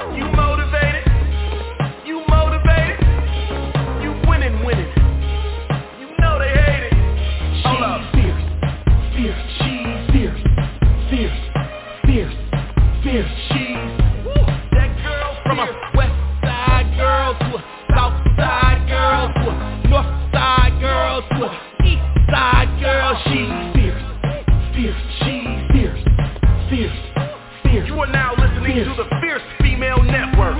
You motivated? You motivated? You winning, winning. You know they hate it. Hold up. Fierce, fierce, she's fierce, fierce, fierce, fierce, she's that girl from a west side girl to a south side girl to a north side girl to a east side girl. She's fierce, fierce, she's fierce, fierce, fierce. You are now listening to the Fierce Female Network.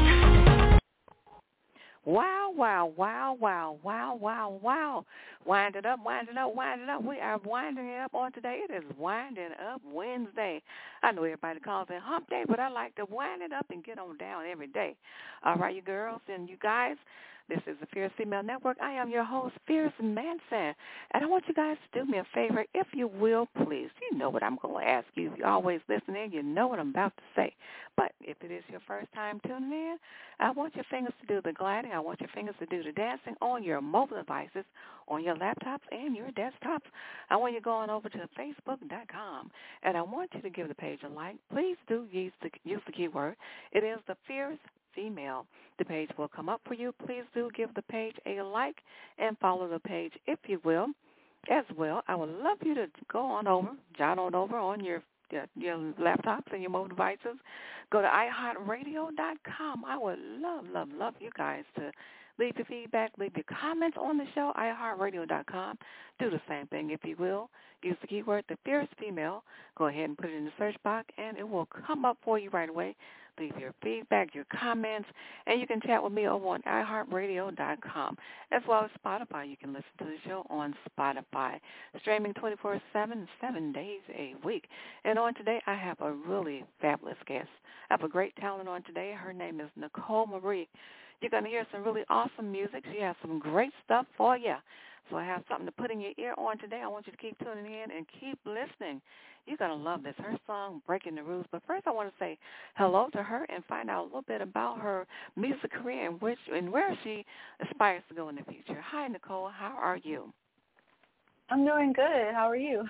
Wow, wow, wow, wow, wow, wow, wow. Wind it up, wind it up, wind it up. We are winding it up on today. It is Winding Up Wednesday. I know everybody calls it hump day, but I like to wind it up and get on down every day. All right, you girls and you guys, this is the Fierce Female Network. I am your host, Fierce Manson. And I want you guys to do me a favor, if you will, please. You know what I'm going to ask you. If you're always listening, you know what I'm about to say. But if it is your first time tuning in, I want your fingers to do the gliding. I want your fingers to do the dancing on your mobile devices, on your laptops and your desktops. I want you going over to Facebook.com, and I want you to give the page a like. Please do use the keyword. It is the Fierce Female. The page will come up for you. Please do give the page a like and follow the page if you will. As well, I would love you to go on over, jot on over on your laptops and your mobile devices. Go to iHeartRadio.com. I would love you guys to leave your feedback, leave your comments on the show, iHeartRadio.com. Do the same thing if you will. Use the keyword, the Fierce Female. Go ahead and put it in the search box, and it will come up for you right away. Leave your feedback, your comments, and you can chat with me over on iHeartRadio.com, as well as Spotify. You can listen to the show on Spotify, streaming 24/7, 7 days a week. And on today, I have a really fabulous guest. I have a great talent on today. Her name is Nicole Marie. You're going to hear some really awesome music. She has some great stuff for you. So I have something to put in your ear on today. I want you to keep tuning in and keep listening. You're going to love this. Her song, Breaking the Rules. But first I want to say hello to her and find out a little bit about her music career and where she aspires to go in the future. Hi, Nicole. How are you? I'm doing good. How are you?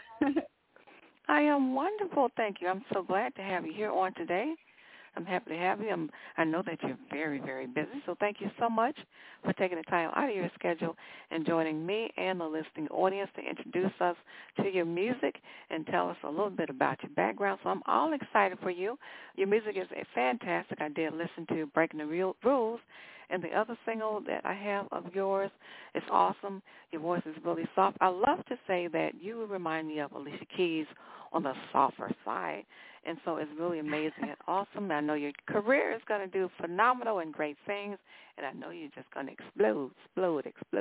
I am wonderful, thank you. I'm so glad to have you here on today. I'm happy to have you. I know that you're very, very busy, so thank you so much for taking the time out of your schedule and joining me and the listening audience to introduce us to your music and tell us a little bit about your background. So I'm all excited for you. Your music is fantastic. I did listen to Breaking the Rules, and the other single that I have of yours is awesome. Your voice is really soft. I love to say that you remind me of Alicia Keys on the softer side. And so it's really amazing and awesome. I know your career is going to do phenomenal and great things, and I know you're just going to explode. Oh,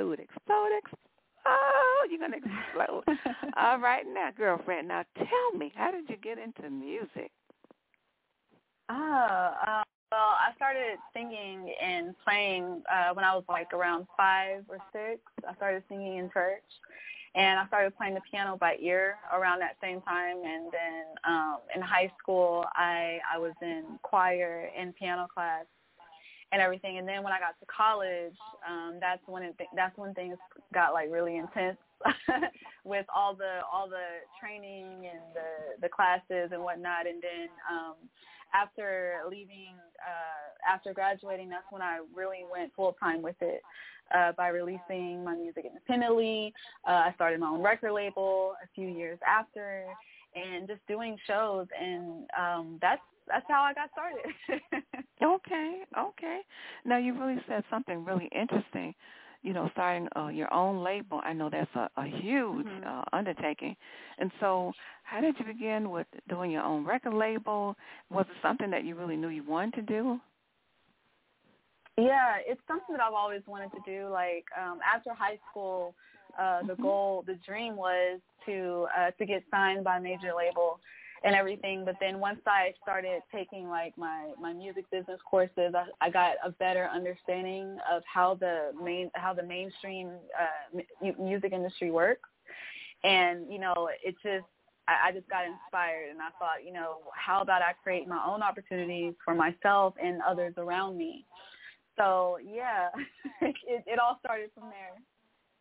you're going to explode. All right, now, girlfriend, now tell me, how did you get into music? Well, I started singing and playing when I was like around 5 or 6. I started singing in church. And I started playing the piano by ear around that same time. And then in high school, I was in choir and piano class and everything. And then when I got to college, that's when things got like really intense with all the training and the classes and whatnot. And then after graduating, that's when I really went full time with it. By releasing my music independently. I started my own record label a few years after and just doing shows, and that's how I got started. Okay. Now, you really said something really interesting, starting your own label. I know that's a huge undertaking. And so how did you begin with doing your own record label? Was it something that you really knew you wanted to do? Yeah, it's something that I've always wanted to do. Like after high school, the dream was to get signed by a major label and everything. But then once I started taking like my music business courses, I got a better understanding of how the mainstream music industry works. And I just got inspired, and I thought, how about I create my own opportunities for myself and others around me. So, yeah, it all started from there.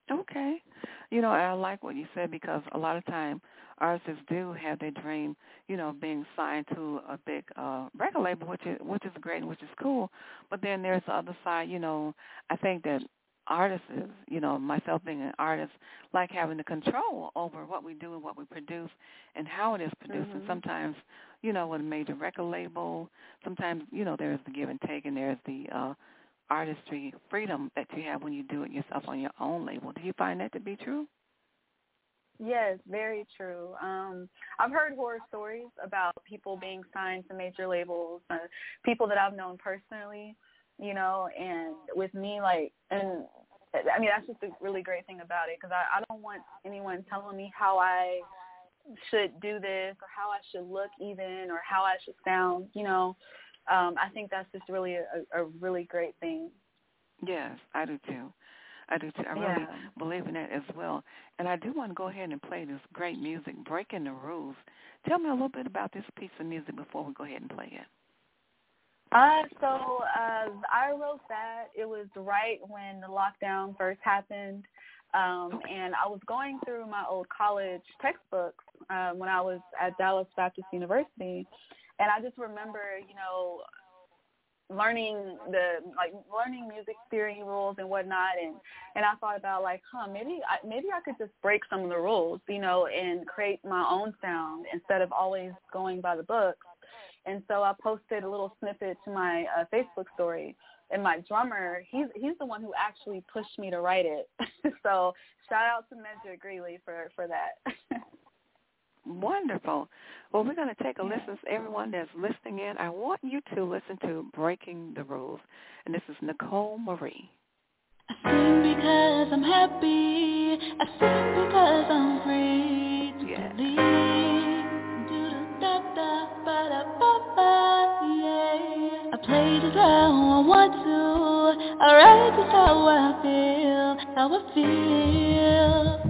Okay. You know, I like what you said because a lot of time artists do have their dream, you know, being signed to a big record label, which is great and which is cool. But then there's the other side, you know, I think that artists, you know, myself being an artist, like having the control over what we do and what we produce and how it is produced. And sometimes, you know, with a major record label, sometimes, you know, there's the give and take and there's the artistry freedom that you have when you do it yourself on your own label. Do you find that to be true? Yes, very true. I've heard horror stories about people being signed to major labels, people that I've known personally, you know, and with me, like, and I mean, that's just a really great thing about it because I don't want anyone telling me how I should do this or how I should look even or how I should sound, you know. I think that's just really a really great thing. Yes, I do too. I really believe in that as well. And I do want to go ahead and play this great music, Breaking the Rules. Tell me a little bit about this piece of music before we go ahead and play it. So I wrote that. It was right when the lockdown first happened. And I was going through my old college textbooks when I was at Dallas Baptist University. And I just remember, you know, learning music theory rules and whatnot, and I thought about like, maybe I could just break some of the rules, you know, and create my own sound instead of always going by the books. And so I posted a little snippet to my Facebook story, and my drummer, he's the one who actually pushed me to write it. So shout out to Medja Greeley for that. Wonderful. Well, we're going to take a listen. Everyone that's listening in, I want you to listen to Breaking the Rules. And this is Nicole Marie. I sing because I'm happy. I sing because I'm free to believe. I play just how I want to. I write just how I feel. How I feel.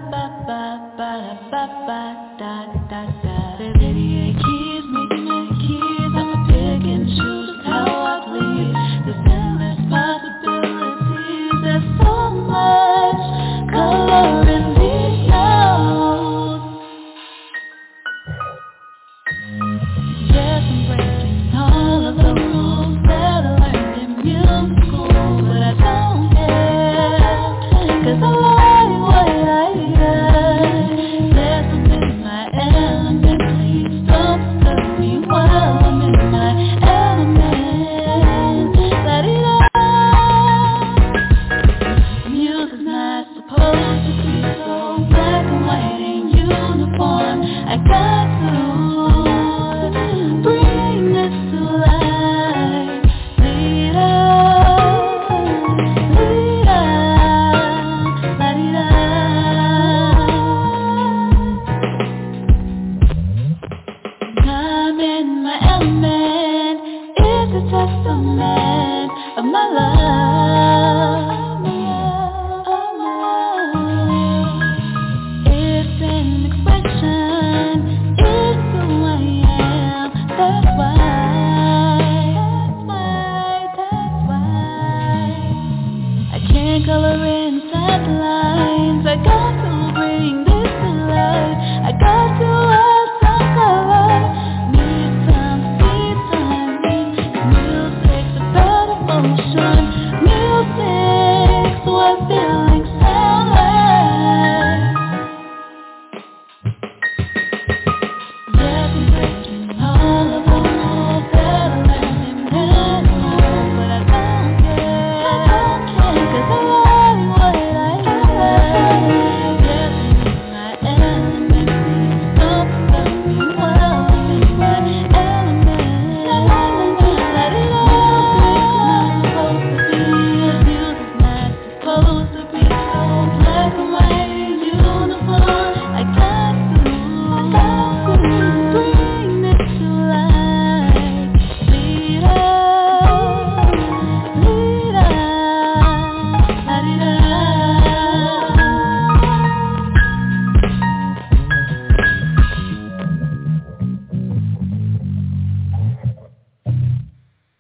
There's 88 keys, making 8 keys. I'ma pick and choose how I please. There's endless possibilities. There's so much color in these notes. Yes, I'm breaking all of the rules that I learned in music school, but I don't care, 'cause I like what I got. There's something in my element, please don't disturb me while I'm in my element. La-di-da. Music's not supposed to be so black and white in uniform. I got to bring this to life. Lead up, la-di-da. I'm in my element. It's a testament of my love. It's an expression. It's who I am. That's why I can't color inside the lines. I got to bring this to life. I got to add some color. Need some music's about emotion. Music's what feelings sound like. Yes, I'm breaking all of the rules that I learned in middle school, but I don't care, 'cause I like what I got. Yes, I'm in my element, please don't disturb me while I'm in my element. Music's not supposed to be so black and white uniform. I got to bring this to life. Lead up, la-di-da.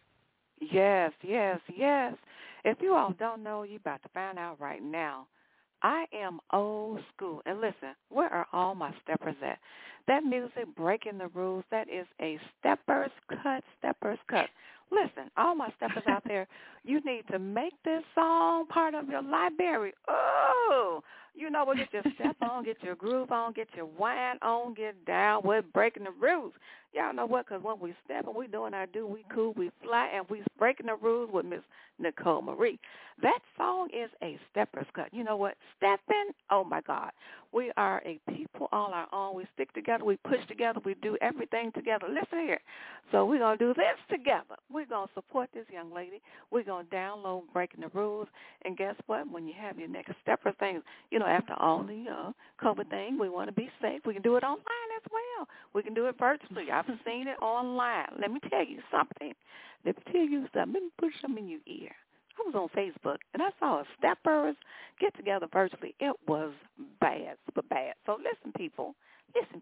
Yes, yes, yes. If you all don't know, you're about to find out right now. I am old school. And listen, where are all my steppers at? That music, Breaking the Rules, that is a stepper's cut, stepper's cut. Listen, all my steppers out there, you need to make this song part of your library. Oh, you know what? Get your step on, get your groove on, get your wine on, get down with Breaking the Rules. Y'all know what? Because when we step and we doing our do, we cool, we fly, and we breaking the rules with Miss Nicole Marie. That song is a stepper's cut. You know what? Stepping, oh, my God. We are a people all our own. We stick together. We push together. We do everything together. Listen here. So we're going to do this together. We're going to support this young lady. We're going to download Breaking the Rules. And guess what? When you have your next stepper thing, you know, after all the COVID thing, we want to be safe. We can do it online as well. We can do it virtually. I've seen it online. Let me tell you something. Let me put something in your ear. I was on Facebook, and I saw steppers get together virtually. It was bad, super bad. So listen, people. Listen.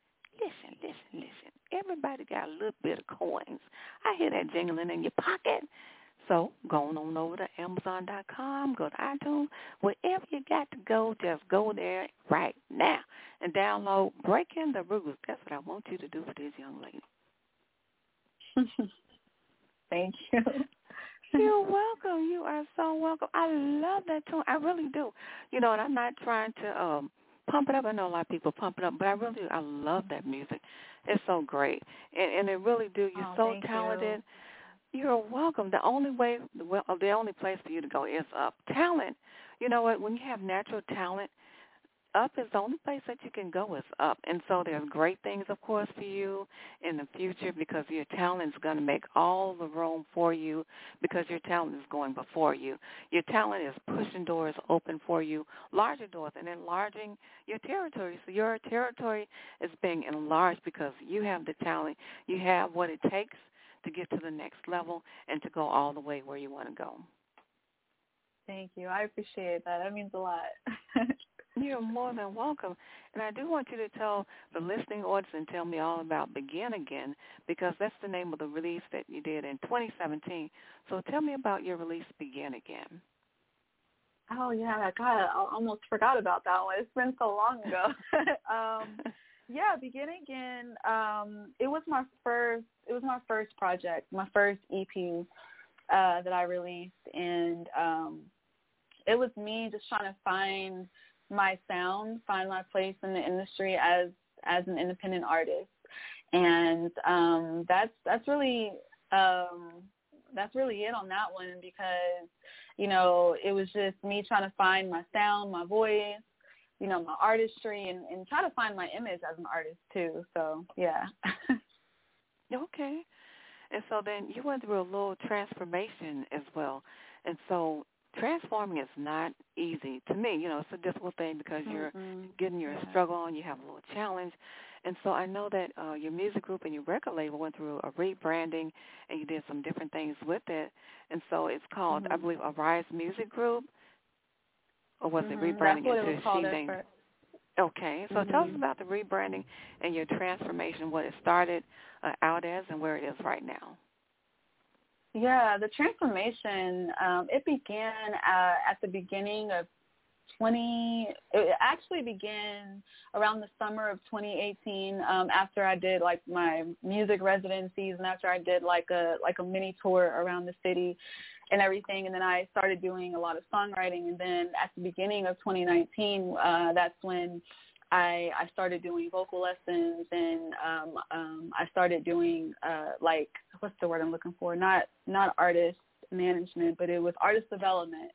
Everybody got a little bit of coins. I hear that jingling in your pocket. So go on over to Amazon.com, go to iTunes. Wherever you got to go, just go there right now and download Breaking the Rules. That's what I want you to do for this young lady. Thank you. You're welcome. You are so welcome. I love that tune. I really do. You know, and I'm not trying to pump it up. I know a lot of people pump it up, but I love that music. It's so great. And it really do. You're so talented. You're welcome. The only place for you to go is up. Talent, you know what, when you have natural talent, up is the only place that you can go is up. And so there's great things, of course, for you in the future because your talent is going to make all the room for you because your talent is going before you. Your talent is pushing doors open for you, larger doors, and enlarging your territory. So your territory is being enlarged because you have the talent. You have what it takes to get to the next level and to go all the way where you want to go. Thank you. I appreciate that. That means a lot. You're more than welcome. And I do want you to tell the listening audience and tell me all about Begin Again because that's the name of the release that you did in 2017. So tell me about your release, Begin Again. Oh, yeah. God, I almost forgot about that one. It's been so long ago. Yeah, Begin Again. It was my first project, my first EP that I released, and it was me just trying to find my sound, find my place in the industry as an independent artist, and that's really it on that one because you know it was just me trying to find my sound, my voice. You know, my artistry and try to find my image as an artist too. So, yeah. Okay. And so then you went through a little transformation as well. And so transforming is not easy. To me, you know, it's a difficult thing because you're getting your struggle on, you have a little challenge. And so I know that your music group and your record label went through a rebranding and you did some different things with it. And so it's called, I believe, Arise Music Group. Or was it rebranding into She Named? Okay. So tell us about the rebranding and your transformation, what it started out as and where it is right now. Yeah, the transformation, it began at the beginning of it actually began around the summer of 2018 after I did like my music residencies and after I did like a mini tour around the city and everything. And then I started doing a lot of songwriting. And then at the beginning of 2019, that's when I started doing vocal lessons and I started doing like, what's the word I'm looking for? Not artist management, but it was artist development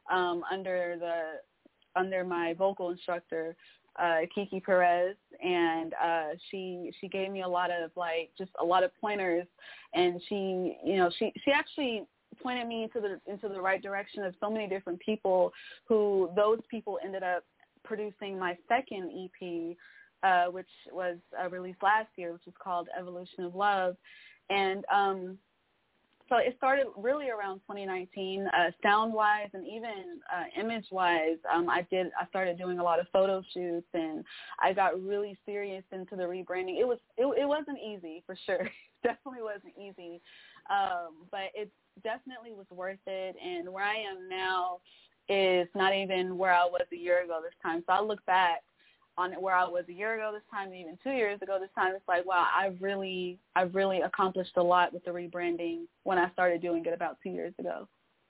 under my vocal instructor, Kiki Perez, and she gave me a lot of pointers, and she actually pointed me into the right direction of so many different people who those people ended up producing my second EP, which was released last year, which is called Evolution of Love. And so it started really around 2019, sound-wise and even image-wise. I started doing a lot of photo shoots, and I got really serious into the rebranding. It wasn't easy, for sure. Definitely wasn't easy, but it definitely was worth it. And where I am now, is not even where I was a year ago this time. So I look back on where I was a year ago this time, even 2 years ago this time. It's like, wow, I've really accomplished a lot with the rebranding when I started doing it about 2 years ago.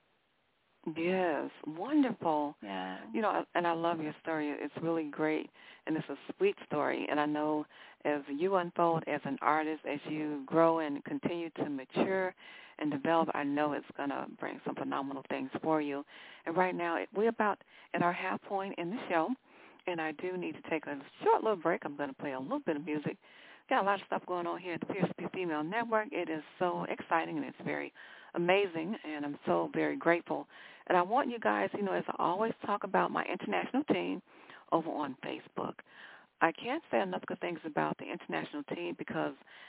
Yes, wonderful. Yeah. You know, and I love your story. It's really great, and it's a sweet story. And I know as you unfold as an artist, as you grow and continue to mature and develop, I know it's going to bring some phenomenal things for you. And right now, we're about at our half point in the show, and I do need to take a short little break. I'm going to play a little bit of music. Got a lot of stuff going on here at the Fierce Female Network. It is so exciting, and it's very amazing, and I'm so very grateful. And I want you guys, you know, as I always talk about my international team over on Facebook, I can't say enough good things about the international team because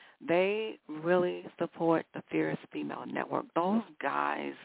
they really support the Fierce Female Network. Those guys,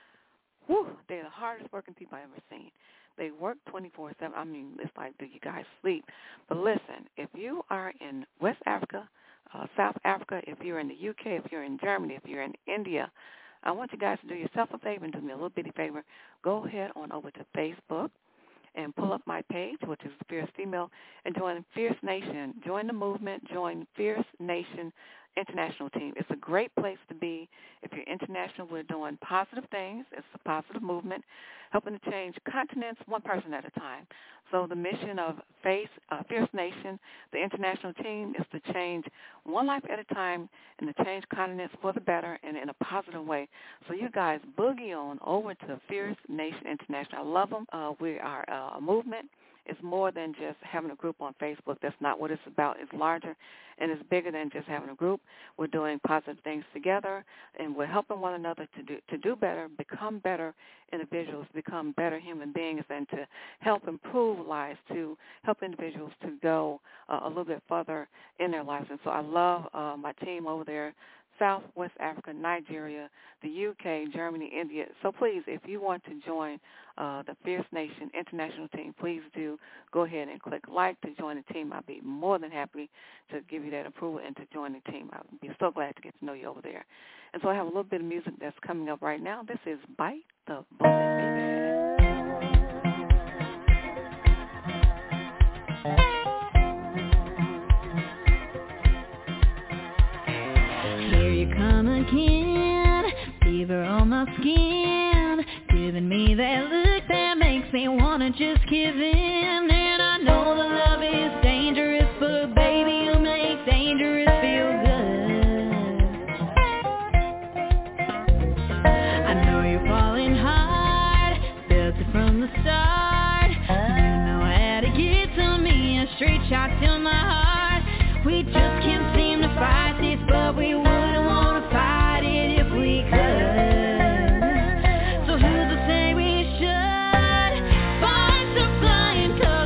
whew, they're the hardest working people I've ever seen. They work 24/7. I mean, it's like, do you guys sleep? But listen, if you are in West Africa, South Africa, if you're in the UK, if you're in Germany, if you're in India, I want you guys to do yourself a favor and do me a little bitty favor. Go ahead on over to Facebook and pull up my page, which is Fierce Female, and join Fierce Nation. Join the movement. Join Fierce Nation International Team. It's a great place to be. If you're international, we're doing positive things. It's a positive movement, helping to change continents one person at a time. So the mission of Fierce Nation, the international team, is to change one life at a time and to change continents for the better and in a positive way. So you guys boogie on over to Fierce Nation International. I love them. We are a movement. It's more than just having a group on Facebook. That's not what it's about. It's larger, and it's bigger than just having a group. We're doing positive things together, and we're helping one another to do better, become better individuals, become better human beings, and to help improve lives, to help individuals to go a little bit further in their lives. And so I love my team over there, South, West Africa, Nigeria, the UK, Germany, India. So please, if you want to join the Fierce Nation International Team, please do go ahead and click like to join the team. I'll be more than happy to give you that approval and to join the team. I'll be so glad to get to know you over there. And so I have a little bit of music that's coming up right now. This is Bite the Bullet, baby. Come again, fever on my skin, giving me that look that makes me wanna just give in. And I know the love is dangerous, but baby, you make dangerous feel good. I know you're falling hard, felt it from the start. You know how to get to me, a straight shot to my heart. We just can't seem to fight this, but we wouldn't wanna fight it if we could. So who's to say we should find some flying colors?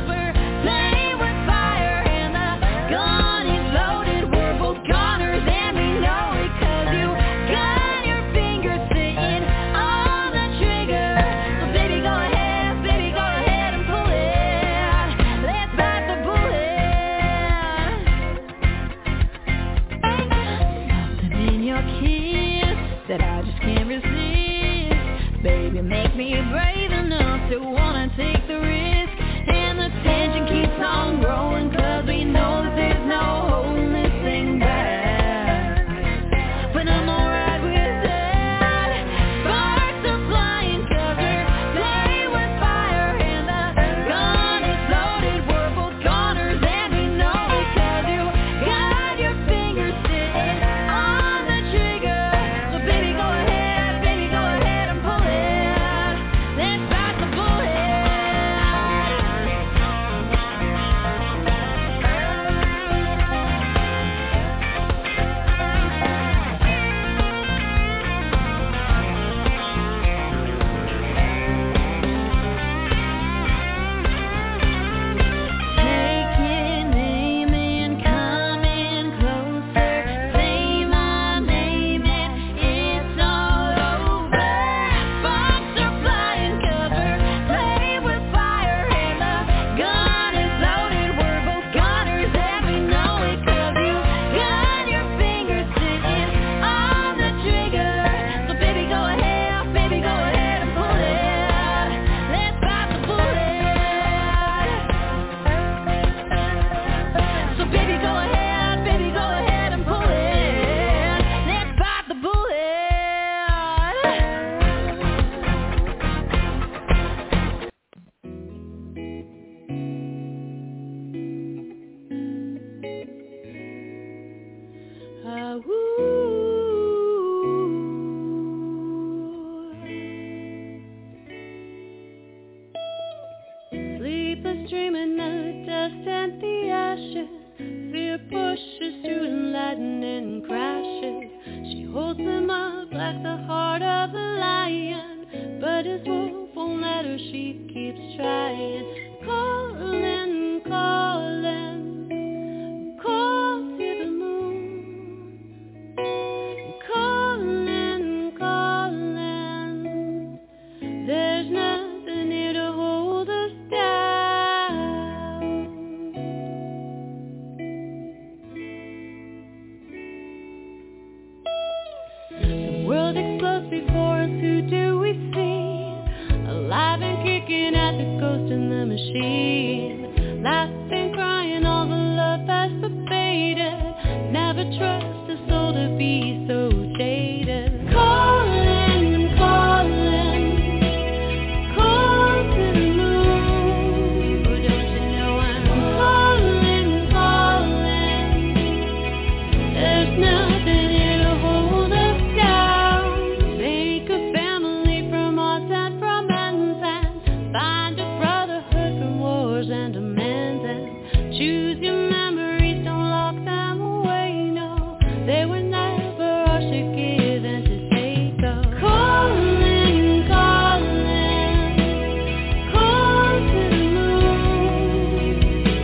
machine. Laughing, crying, all the love that's faded. Never trust a soul to be so jaded. Calling, calling, call to the moon. Oh, don't you know I'm calling, calling. There's nothing here to hold us down. Make a family from odds and from ends, and find a brotherhood from wars and amends, and choose your memories, don't lock them away, no. They were never ours to give and to take, so calling, calling, call to the moon.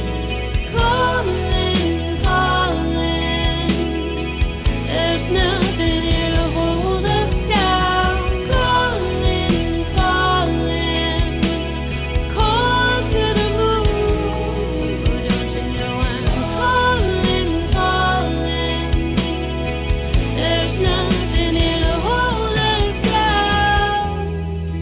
Calling, calling, there's nothing here to hold us down. Calling, calling, call to the moon. Oh, don't you know I'm calling, calling. There's nothing here to hold us down.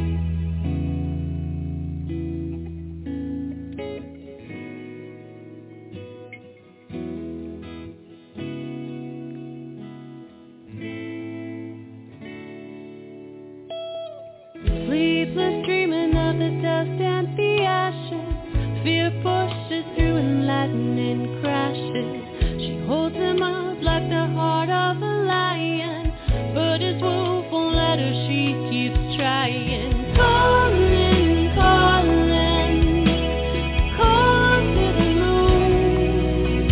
Sleepless dreaming of the dust and the ashes. Fear pushes through and lightning crashes. She holds him up like the heart of a lion, but his wolf won't let her, she keeps trying. Calling, calling, call to the moon.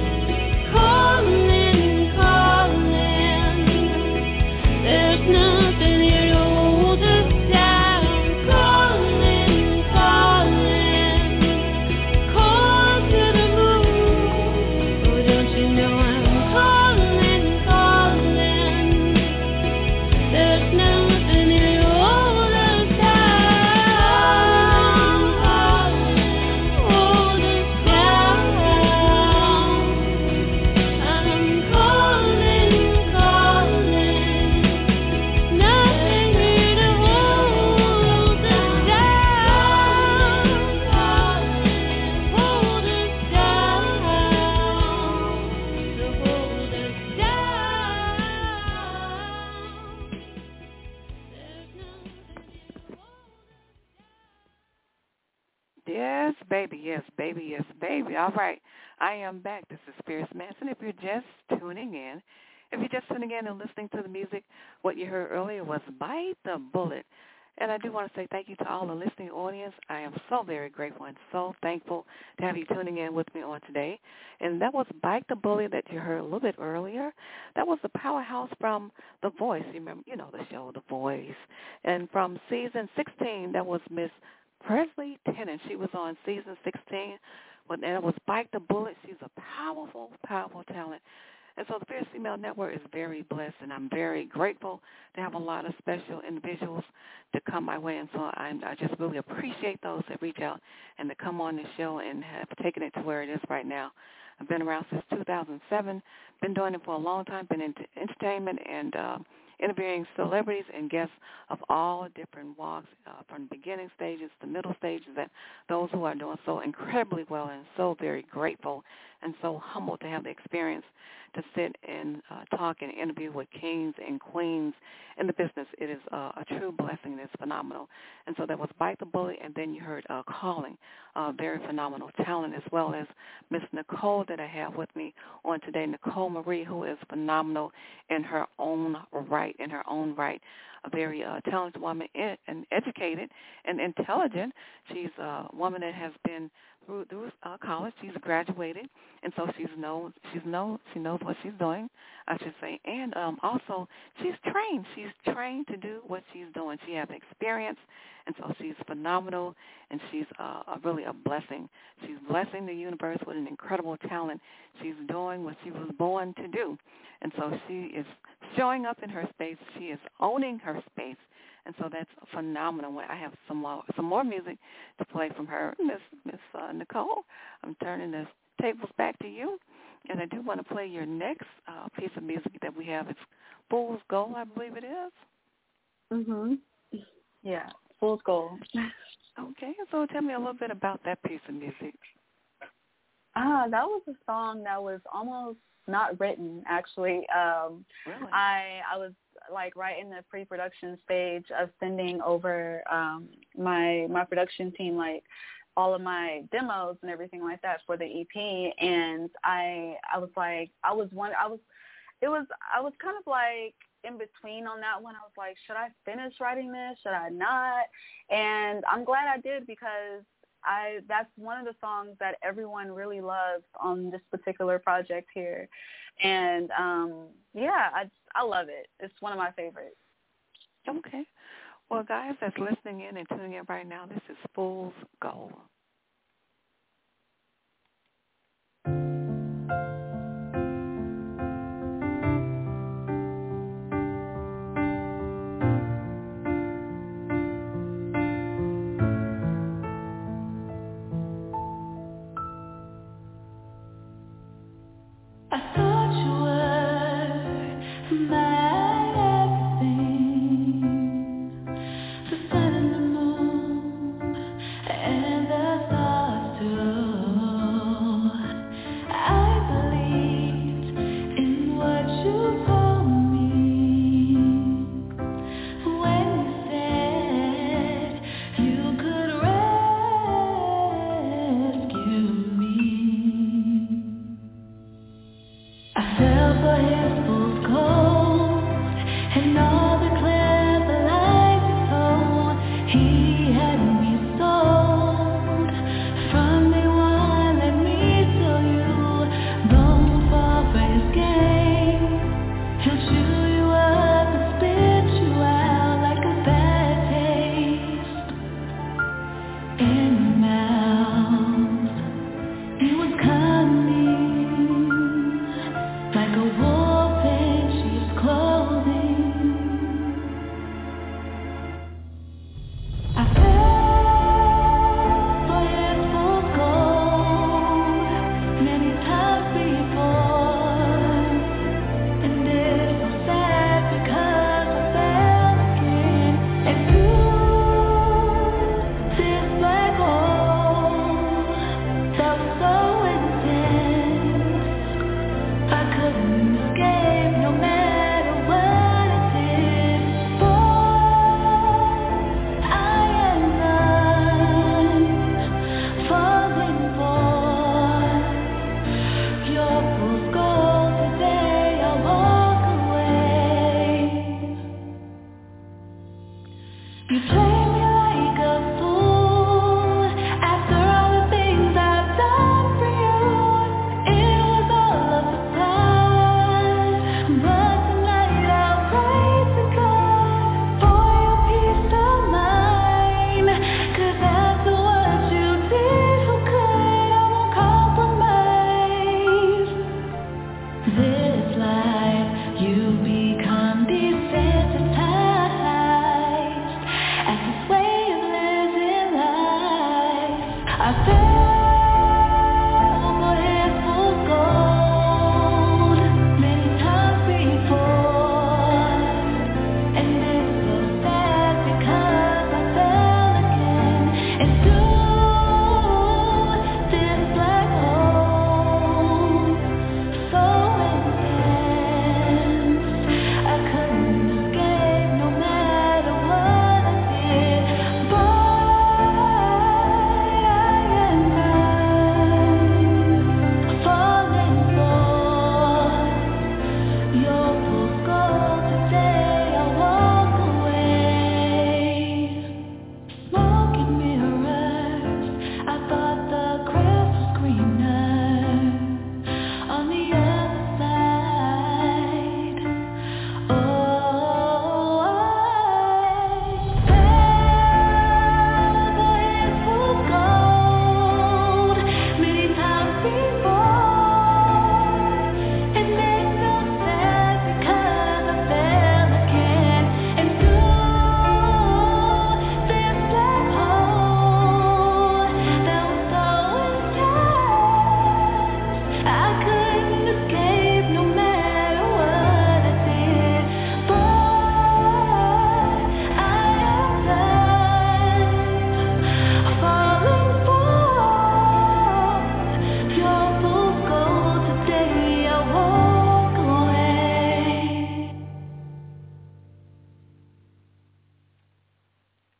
Calling, calling, there's nothing here to hold us down. Calling, calling, call to the moon. Oh, don't you know I'm calling, calling. There's nothing here to hold us down. Hold us down. I'm calling, calling. Nothing here to hold us down. Hold us down. So hold us down. There's nothing here to hold us. Yes, baby, yes, baby, yes, baby. All right, I am back. This is Fierce Manson. If you're just tuning in, and listening to the music, what you heard earlier was Bite the Bullet. And I do want to say thank you to all the listening audience. I am so very grateful and so thankful to have you tuning in with me on today. And that was Bite the Bullet that you heard a little bit earlier. That was the powerhouse from The Voice. You remember, the show The Voice. And from season 16, that was Miss Presley Tennant. She was on season 16, and it was Bite the Bullet. She's a powerful, powerful talent. And so the Fierce Female Network is very blessed, and I'm very grateful to have a lot of special individuals to come my way. And so I just really appreciate those that reach out and to come on the show and have taken it to where it is right now. I've been around since 2007, been doing it for a long time, been into entertainment and interviewing celebrities and guests of all different walks, from the beginning stages to middle stages, and those who are doing so incredibly well, and so very grateful and so humbled to have the experience to sit and talk and interview with kings and queens in the business. It is a true blessing. It's phenomenal. And so that was Bite the Bullet, and then you heard Calling, very phenomenal talent, as well as Miss Nicole that I have with me on today, Nicole Marie, who is phenomenal in her own right, a very talented woman and educated and intelligent. She's a woman that has been through college. She's graduated, and so she knows what she's doing, I should say. And also, she's trained. She's trained to do what she's doing. She has experience, and so she's phenomenal, and she's really a blessing. She's blessing the universe with an incredible talent. She's doing what she was born to do, and so she is showing up in her space. She is owning her space. And so that's phenomenal. I have some more music to play from her, Miss Nicole. I'm turning the tables back to you, and I do want to play your next piece of music that we have. It's Fool's Gold, I believe it is. Mhm. Yeah. Fool's Gold. Okay, so tell me a little bit about that piece of music. That was a song that was almost not written, actually. Really? I was like right in the pre-production stage of sending over my production team like all of my demos and everything like that for the EP, and I was kind of like in between on that one. I was like, should I finish writing this? Should I not? And I'm glad I did, because that's one of the songs that everyone really loves on this particular project here. And I love it. It's one of my favorites. Okay. Well, guys that's listening in and tuning in right now, this is Fool's Gold. I thought you were my everything, the sun and the moon and the stars too. I believed in what you told me when you said you could rescue me. I fell for his fool's gold and all the clever lies he told. He had me sold from day one. Let me tell you, don't fall for his game. He'll chew you up and spit you out like a bad taste in your mouth. He was coming like a wolf in sheep's clothing. I fell for his fool's gold many times before, and it's so sad because I fell again. And through this black hole that was so intense, I couldn't escape no matter what I did. For I am done falling for your fool's gold. Today I walk away. You play me like a fool after all the things I've done for you. It was all a facade, but tonight I'll praise the God for your peace of mind. 'Cause after what you did, who could? I won't compromise. This life, you become desensitized at this way of living life. I fell for his fool's gold many times before, and it's so sad because I fell again into this black hole so intense. I couldn't escape no matter what I did. But I am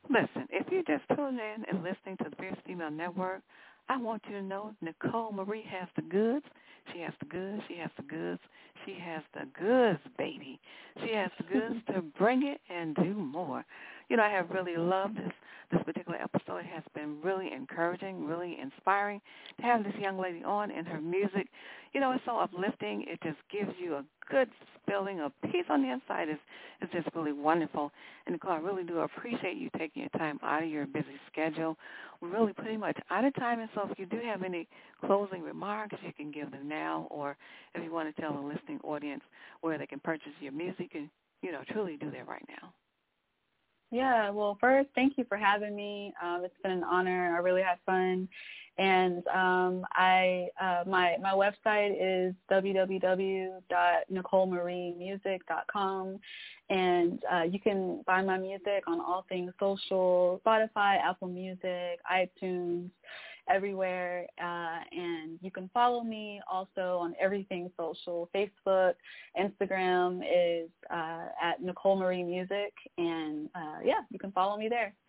Listen, if you're just tuning in and listening to the Fierce Female Network, I want you to know Nicole Marie has the goods. She has the goods. She has the goods. She has the goods, baby. She has the goods to bring it and do more. You know, I have really loved this particular episode. It has been really encouraging, really inspiring to have this young lady on, and her music, you know, it's so uplifting. It just gives you a good feeling of peace on the inside. It's just really wonderful. And Nicole, I really do appreciate you taking your time out of your busy schedule. We're really pretty much out of time, and so if you do have any closing remarks, you can give them now, or if you want to tell the listening audience where they can purchase your music, you can, you know, truly do that right now. Yeah, well, first, thank you for having me. It's been an honor. I really had fun. And my website is www.nicolemariamusic.com, and you can find my music on all things social, Spotify, Apple Music, iTunes, everywhere. And you can follow me also on everything social. Facebook, Instagram is at Nicole Marie Music, and yeah, you can follow me there.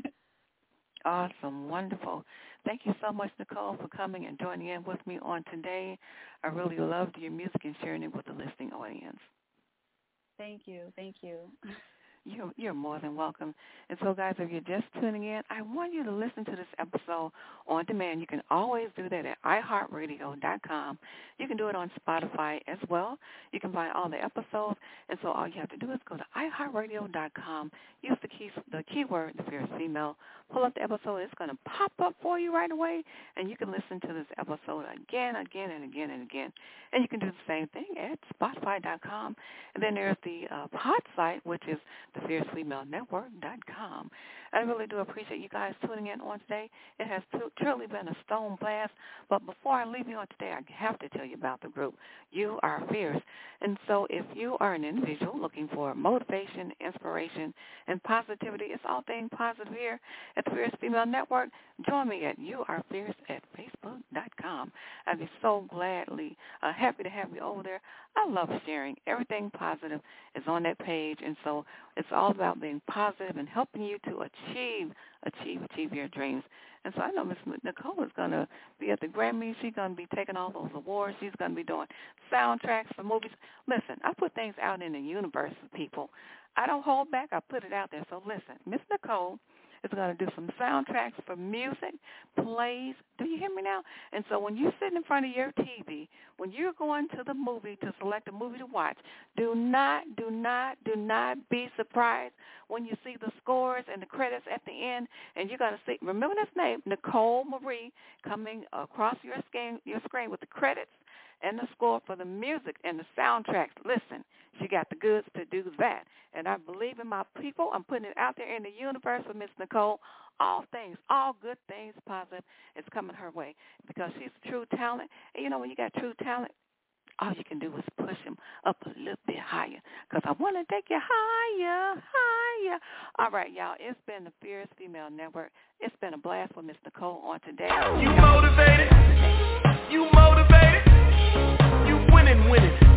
Awesome. Wonderful. Thank you so much, Nicole, for coming and joining in with me on today. I really loved your music and sharing it with the listening audience. Thank you. Thank you. You're more than welcome. And so, guys, if you're just tuning in, I want you to listen to this episode on demand. You can always do that at iHeartRadio.com. You can do it on Spotify as well. You can find all the episodes. And so all you have to do is go to iHeartRadio.com, use the keyword, the Fierce Female, pull up the episode. It's going to pop up for you right away, and you can listen to this episode again and again. And you can do the same thing at Spotify.com. And then there's the pod site, which is thefiercefemalenetwork.com. I really do appreciate you guys tuning in on today. It has truly been a stone blast. But before I leave you on today, I have to tell you about the group. You Are Fierce. And so if you are an individual looking for motivation, inspiration, and positivity, it's all things positive here at the Fierce Female Network. Join me at You Are Fierce at Facebook.com. I'd be so gladly happy to have you over there. I love sharing. Everything positive is on that page, and so it's all about being positive and helping you to achieve your dreams. And so I know Miss Nicole is going to be at the Grammys. She's going to be taking all those awards. She's going to be doing soundtracks for movies. Listen, I put things out in the universe for people. I don't hold back. I put it out there. So listen, Miss Nicole is going to do some soundtracks for music, plays. Do you hear me now? And so when you're sitting in front of your TV, when you're going to the movie to select a movie to watch, do not be surprised when you see the scores and the credits at the end, and you're going to see, remember this name, Nicole Marie, coming across your screen with the credits and the score for the music and the soundtracks. Listen, she got the goods to do that. And I believe in my people. I'm putting it out there in the universe for Miss Nicole. All good things positive is coming her way because she's a true talent. And you know, when you got true talent, all you can do is push him up a little bit higher because I want to take you higher. All right, y'all, it's been the Fierce Female Network. It's been a blast with Miss Nicole on today. You motivated. You winning.